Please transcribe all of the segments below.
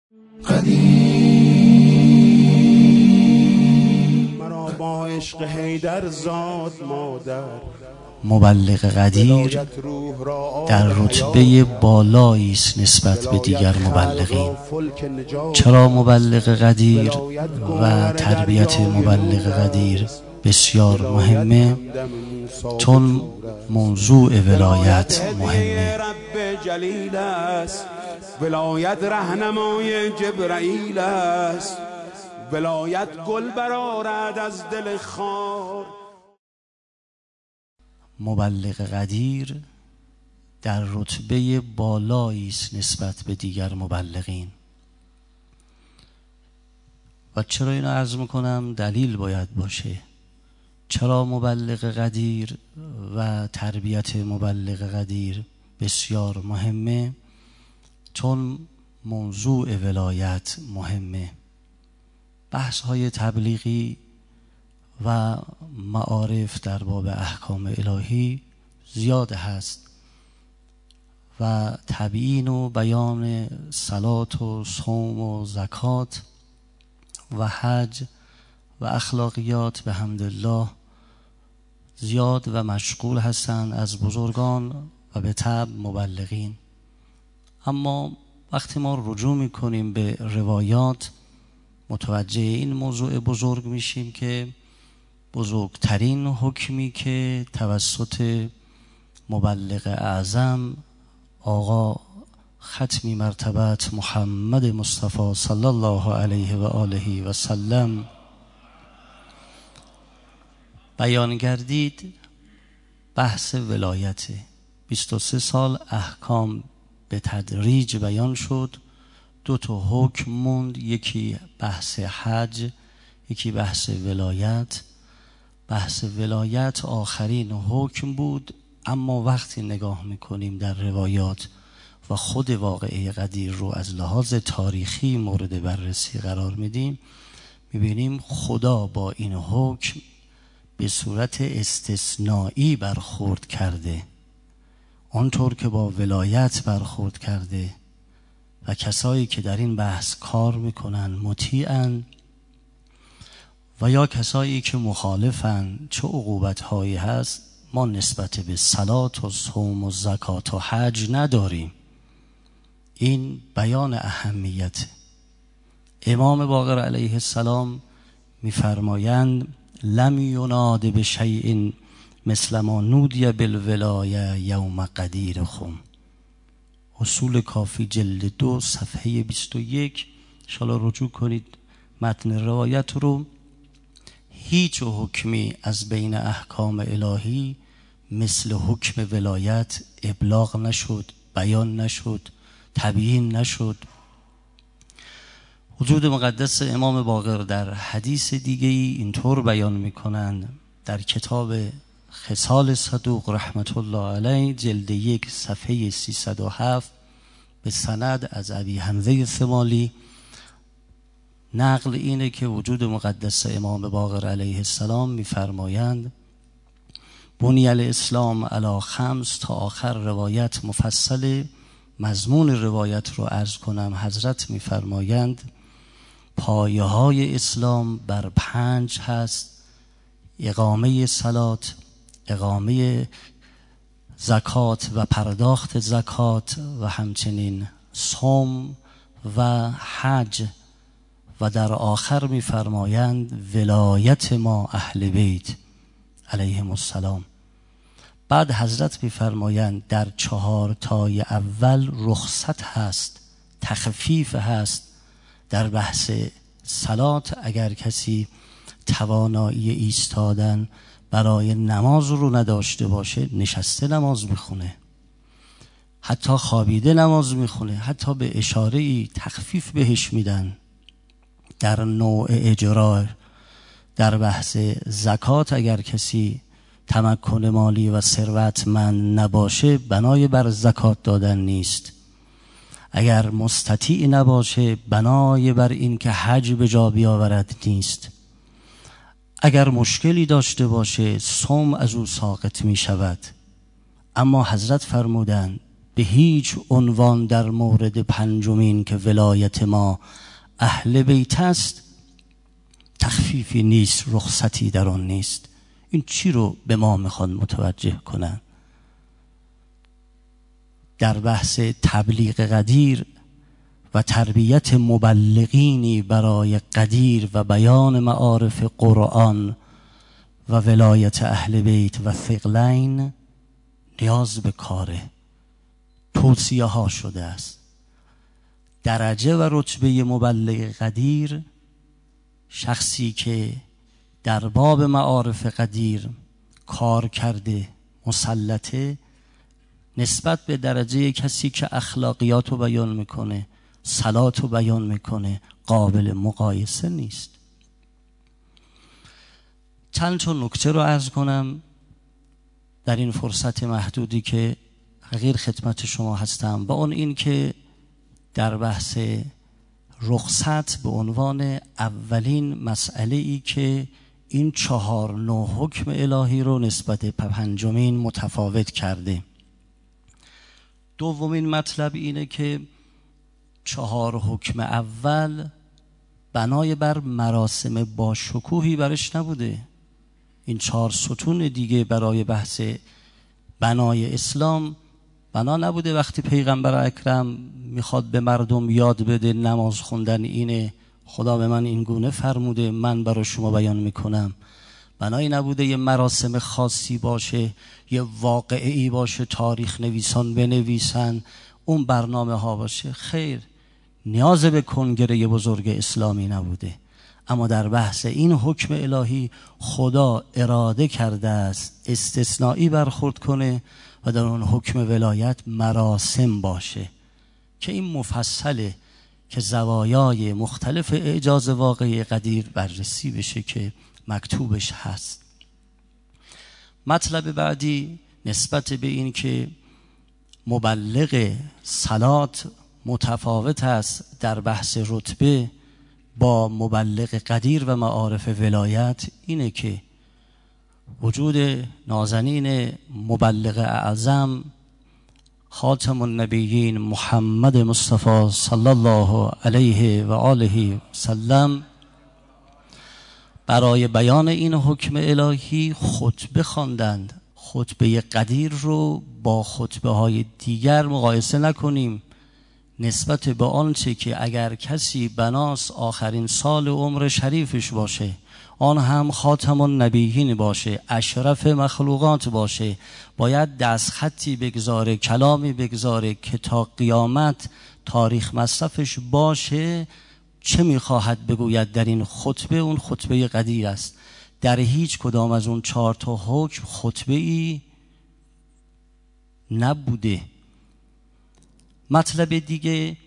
مرا با عشق حیدر زاد مادر. مبلغ قدیر در رتبه بالایی است نسبت به دیگر مبلغین. چرا مبلغ قدیر و تربیت مبلغ قدیر بسیار مهمه؟ چون موضوع ولایت مهمه. ولایت رهنمای جبرائیل است، ولایت گل برآرد از دل خار. مبلغ قدیر در رتبه بالایی است نسبت به دیگر مبلغین. و چرا اینو عرض میکنم؟ دلیل باید باشه. چرا مبلغ قدیر و تربیت مبلغ قدیر بسیار مهمه؟ چون موضوع ولایت مهمه. بحث های تبلیغی و معارف در باب احکام الهی زیاد هست و تبیین و بیان صلات و صوم و زکات و حج و اخلاقیات به حمدالله زیاد و مشغول هستند از بزرگان و به طبع مبلغین. اما وقتی ما رجوع میکنیم به روایات متوجه این موضوع بزرگ میشیم که بزرگترین حکمی که توسط مبلغ اعظم آقا ختمی مرتبت محمد مصطفی صلی الله علیه و آله و سلم بیان گردید بحث ولایت. 23 سال احکام به تدریج بیان شد. 2 تا حکم موند، یکی بحث حج، یکی بحث ولایت. بحث ولایت آخرین حکم بود. اما وقتی نگاه میکنیم در روایات و خود واقعه قدیر رو از لحاظ تاریخی مورد بررسی قرار میدیم، میبینیم خدا با این حکم به صورت استثنایی برخورد کرده، آنطور که با ولایت برخورد کرده و کسایی که در این بحث کار میکنن مطیعن و یا کسایی که مخالفن چه عقوبت هایی هست ما نسبت به صلات و صوم و زکات و حج نداریم. این بیان اهمیت. امام باقر علیه السلام میفرمایند لم یناد بشیء مثل ما نودی بالولایه یوم قدیرکم. اصول کافی جلد 2 صفحه 21. انشاءالله رجوع کنید متن روایت رو. هیچ حکمی از بین احکام الهی مثل حکم ولایت ابلاغ نشد، بیان نشد، تبیین نشد. وجود مقدس امام باقر در حدیث دیگه اینطور بیان میکنند در کتاب خصال صدوق رحمت الله علیه جلد 1 صفحه 307 به سند از ابی حمزه ثمالی نقل اینه که وجود مقدس امام باقر علیه السلام میفرمایند بنی الاسلام علی 5 تا آخر روایت مفصل. مضمون روایت رو عرض کنم. حضرت میفرمایند پایه های اسلام بر 5 هست: اقامه صلات، اقامه زکات و پرداخت زکات و همچنین صوم و حج و در آخر میفرمایند ولایت ما اهل بیت علیهم السلام. بعد حضرت میفرمایند در 4 تای اول رخصت هست، تخفیف هست. در بحث صلات اگر کسی توانایی ایستادن برای نماز رو نداشته باشه نشسته نماز میخونه، حتی خوابیده نماز میخونه، حتی به اشاره‌ای تخفیف بهش میدن. در نوع اجرا در بحث زکات اگر کسی تمکن مالی و ثروتمند نباشه بنای بر زکات دادن نیست. اگر مستطیع نباشه بنای بر این که حج به جا بیاورد نیست. اگر مشکلی داشته باشه صوم از او ساقط می شود. اما حضرت فرمودند به هیچ عنوان در مورد پنجمین که ولایت ما اهل بیت است تخفیفی نیست، رخصتی در آن نیست. این چی رو به ما میخوان متوجه کنن؟ در بحث تبلیغ قدیر و تربیت مبلغینی برای قدیر و بیان معارف قرآن و ولایت اهل بیت و ثقلین نیاز به کاره. توصیه ها شده است. درجه و رتبه مبلغ قدیر شخصی که در باب معارف قدیر کار کرده، مسلطه، نسبت به درجه کسی که اخلاقیات رو بیان میکنه، صلات رو بیان میکنه، قابل مقایسه نیست. چند تا نکته رو عرض کنم در این فرصت محدودی که حقیر خدمت شما هستم، با اون این که در بحث رخصت به عنوان اولین مسئله ای که این 4 نوع حکم الهی رو نسبت به پنجمین متفاوت کرده. دومین مطلب اینه که 4 حکم اول بنای بر مراسم با شکوهی برش نبوده. این 4 ستون دیگه برای بحث بنای اسلام بنا نبوده. وقتی پیغمبر اکرم میخواد به مردم یاد بده نماز خوندن اینه، خدا به من این گونه فرموده، من برای شما بیان میکنم، بنایی نبوده یه مراسم خاصی باشه، یه واقعی باشه، تاریخ نویسان بنویسن، اون برنامه ها باشه. خیر، نیاز به کنگره بزرگ اسلامی نبوده. اما در بحث این حکم الهی خدا اراده کرده است استثنایی برخورد کنه و در اون حکم ولایت مراسم باشه که این مفصله که زوایای مختلف اعجاز واقعی قدیر بررسی بشه که مکتوبش هست. مطلب بعدی نسبت به این که مبلغ صلات متفاوت است در بحث رتبه با مبلغ قدیر و معارف ولایت اینه که وجود نازنین مبلغ اعظم خاتم النبیین محمد مصطفی صلی الله علیه و آله وسلم برای بیان این حکم الهی خطبه خواندند. خطبه قدیر رو با خطبه های دیگر مقایسه نکنیم. نسبت به آنچه که اگر کسی بناس آخرین سال عمر شریفش باشه، آن هم خاتم النبیین باشه، اشرف مخلوقات باشه، باید دستخطی بگذاره، کلامی بگذاره که تا قیامت تاریخ مصرفش باشه. چه میخواهد بگوید در این خطبه؟ اون خطبه قدیر است. در هیچ کدام از اون 4 تا حکم خطبه ای نبوده. مطلب دیگه،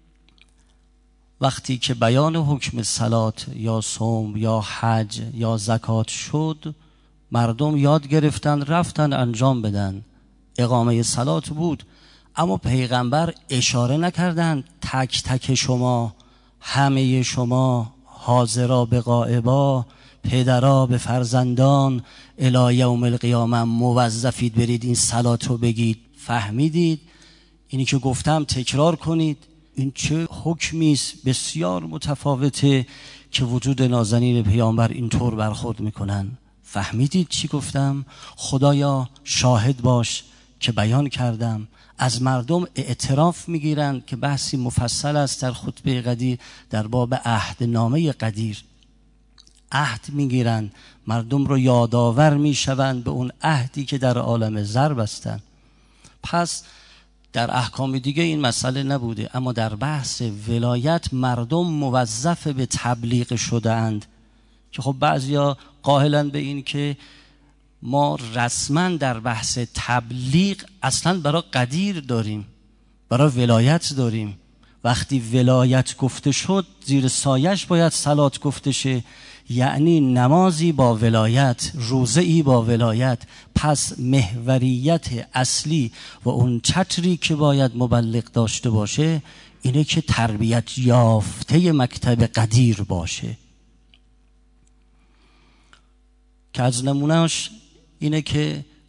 وقتی که بیان حکم صلات یا صوم یا حج یا زکات شد، مردم یاد گرفتن رفتن انجام بدن. اقامه صلات بود، اما پیغمبر اشاره نکردند تک تک شما، همه شما، حاضرا به غائبا، پدرا به فرزندان، الی یوم القیامه موظفید برید این صلات رو بگید. فهمیدید؟ اینی که گفتم تکرار کنید. این چه حکمی است بسیار متفاوته که وجود نازنین پیامبر اینطور برخورد میکنن. فهمیدید چی گفتم؟ خدایا شاهد باش که بیان کردم. از مردم اعتراف میگیرند که بحثی مفصل است در خطبه قدیر در باب عهدنامه قدیر. عهد میگیرند، مردم رو یادآور میشوند به اون عهدی که در عالم زر بستند. پس در احکام دیگه این مسئله نبوده، اما در بحث ولایت مردم موظف به تبلیغ شده اند که خب بعضیا قائلند به این که ما رسما در بحث تبلیغ اصلا برای قدیر داریم، برای ولایت داریم. وقتی ولایت گفته شد زیر سایش باید صلات گفته شه، یعنی نمازی با ولایت، روزه‌ای با ولایت. پس محوریت اصلی و اون چتری که باید مبلغ داشته باشه اینه که تربیت یافته مکتب قدیر باشه. که از نمونهش اینه که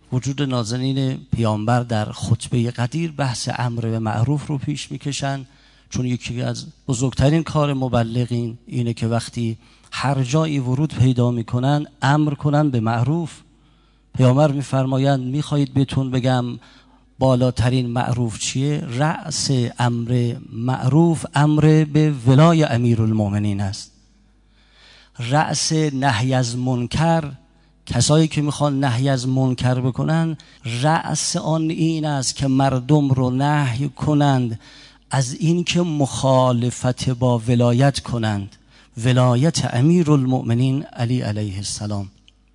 وجود نازنین پیامبر در خطبه قدیر بحث امر به معروف رو پیش میکشن، چون یکی از بزرگترین کار مبلغین اینه که وقتی هر جایی ورود پیدا میکنن امر کنن به معروف. پیامبر میفرمایند میخواهید بهتون بگم بالاترین معروف چیه؟ رأس امر معروف امر به ولای امیرالمومنین است. رأس نهی از منکر، کسایی که میخوان نهی از منکر بکنن، رأس آن این است که مردم رو نهی کنند از این که مخالفت با ولایت کنند، ولایت امیرالمومنین علی علیه السلام.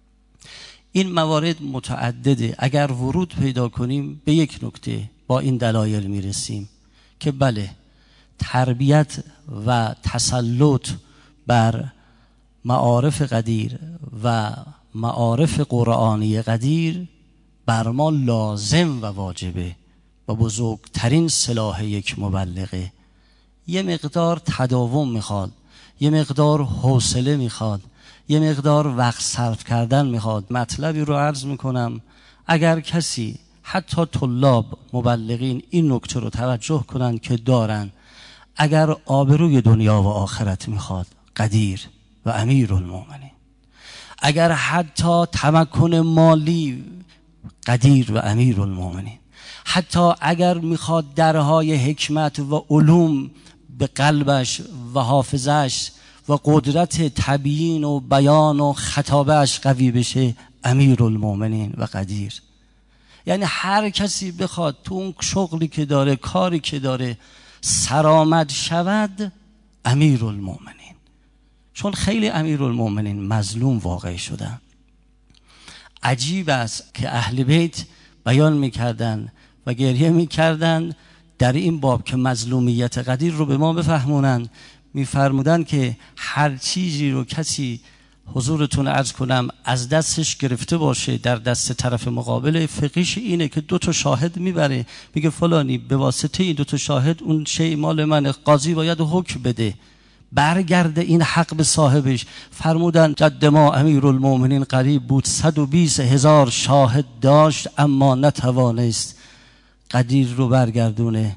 این موارد متعدده. اگر ورود پیدا کنیم به یک نکته با این دلایل میرسیم که بله، تربیت و تسلط بر معارف قدیر و معارف قرآنی قدیر بر ما لازم و واجبه و بزرگترین سلاح یک مبلغه. یه مقدار تداوم میخواد، یه مقدار حوصله میخواد، یه مقدار وقت صرف کردن میخواد. مطلبی رو عرض میکنم، اگر کسی حتی طلاب مبلغین این نکته رو توجه کنن که دارن، اگر آبروی دنیا و آخرت میخواد قدیر و امیرالمومنین، اگر حتی تمکن مالی قدیر و امیرالمومنین، حتی اگر میخواد درهای حکمت و علوم به قلبش و حافظش و قدرت تبیین و بیان و خطابهش قوی بشه، امیرالمومنین و قدیر. یعنی هر کسی بخواد تو اون شغلی که داره، کاری که داره سرآمد شود، امیرالمومنین. چون خیلی امیرالمومنین مظلوم واقع شدن. عجیب است که اهل بیت بیان میکردن و گریه میکردن در این باب که مظلومیت قدیر رو به ما بفهمونن. میفرمودن که هر چیزی رو کسی، حضورتون عرض کنم، از دستش گرفته باشه در دست طرف مقابل، فقیش اینه که 2 شاهد میبره، میگه فلانی به واسطه این 2 شاهد اون شیء مال من، قاضی باید حکم بده، برگرده این حق به صاحبش. فرمودن جد ما امیرالمومنین قریب بود، 120,000 شاهد داشت اما نتوانست قدیر رو برگردونه.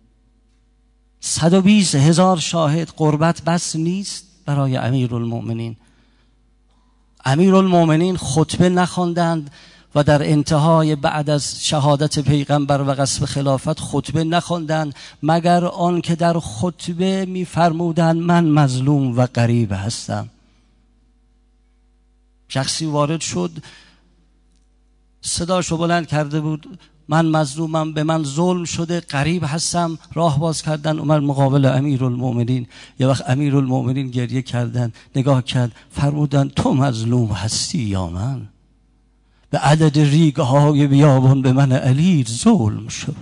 120,000 شاهد، قربت بس نیست برای امیرالمومنین. امیرالمومنین خطبه نخواندند و در انتهای بعد از شهادت پیغمبر و غصب خلافت خطبه نخواندند، مگر آن که در خطبه می‌فرمودند من مظلوم و غریب هستم. شخصی وارد شد، صداشو بلند کرده بود، من مظلومم، به من ظلم شده، غریب هستم. راه باز کردن، اومد مقابل امیرالمومنین. یه وقت امیرالمومنین گریه کردن، نگاه کرد، فرمودن تو مظلوم هستی یا من؟ به عدد ریگه های بیابان به من علی ظلم شد.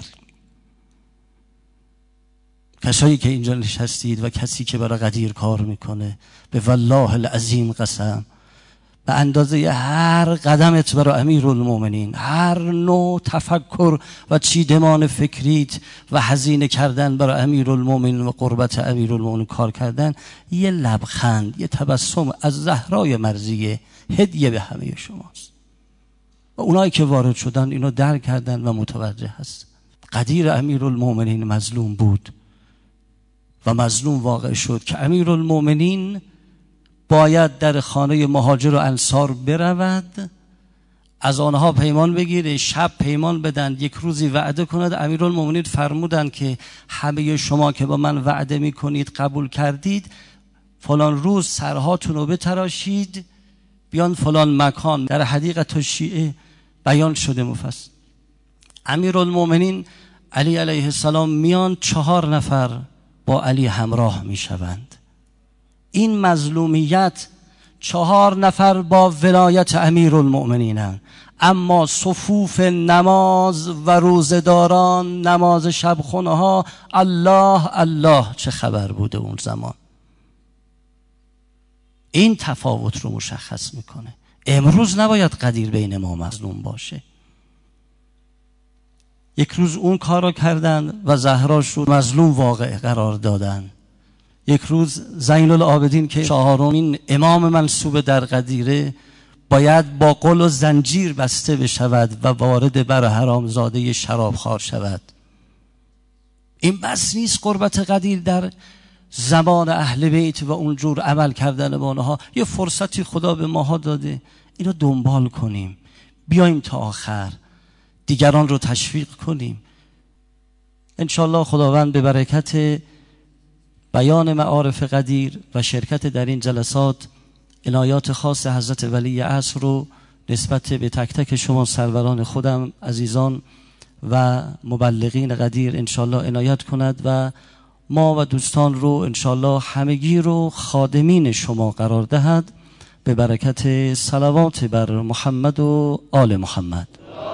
کسایی که اینجا نشستید و کسی که برای قدیر کار میکنه، به والله العظیم قسم، به اندازه هر قدمت برای امیرالمومنین، هر نوع تفکر و چیدمان فکریت و هزینه کردن برای امیرالمومنین و قربت امیرالمومنین کار کردن، یه لبخند، یه تبسم از زهرای مرضیه هدیه به همه شماست. و اونایی که وارد شدن اینو درک کردن و متوجه هست. قدیر امیرالمومنین مظلوم بود و مظلوم واقع شد که امیرالمومنین باید در خانه مهاجر و انصار برود، از آنها پیمان بگیره، شب پیمان بدن، یک روزی وعده کند. امیرالمومنین فرمودند که همه شما که با من وعده میکنید قبول کردید، فلان روز سرهاتون رو بتراشید بیان فلان مکان. در حدیقه الشیعه بیان شده مفصل. امیرالمومنین علی علیه السلام میان، 4 نفر با علی همراه میشوند. این مظلومیت 4 نفر با ولایت امیرالمومنینند، اما صفوف نماز و روزداران، نماز شبخونه ها، الله الله چه خبر بوده اون زمان. این تفاوت رو مشخص میکنه. امروز نباید قدیر بین ما مظلوم باشه. یک روز اون کارو کردن و زهراش رو مظلوم واقع قرار دادن. یک روز زین العابدین که 4مین امام منصوب در قدیره باید با قل و زنجیر بسته بشود و وارد بر حرامزاده شرابخوار شود. این بس نیست قربت قدیر در زمان اهل بیت و اونجور عمل کردن با اونها. یه فرصتی خدا به ماها داده، اینو دنبال کنیم، بیایم تا آخر، دیگران رو تشویق کنیم. انشالله خداوند به برکت بیان معارف قدیر و شرکت در این جلسات عنایات خاص حضرت ولی عصر رو نسبت به تک تک شما سروران خودم عزیزان و مبلغین قدیر انشالله عنایت کند و ما و دوستان رو انشالله همگی رو خادمین شما قرار دهد به برکت صلوات بر محمد و آل محمد.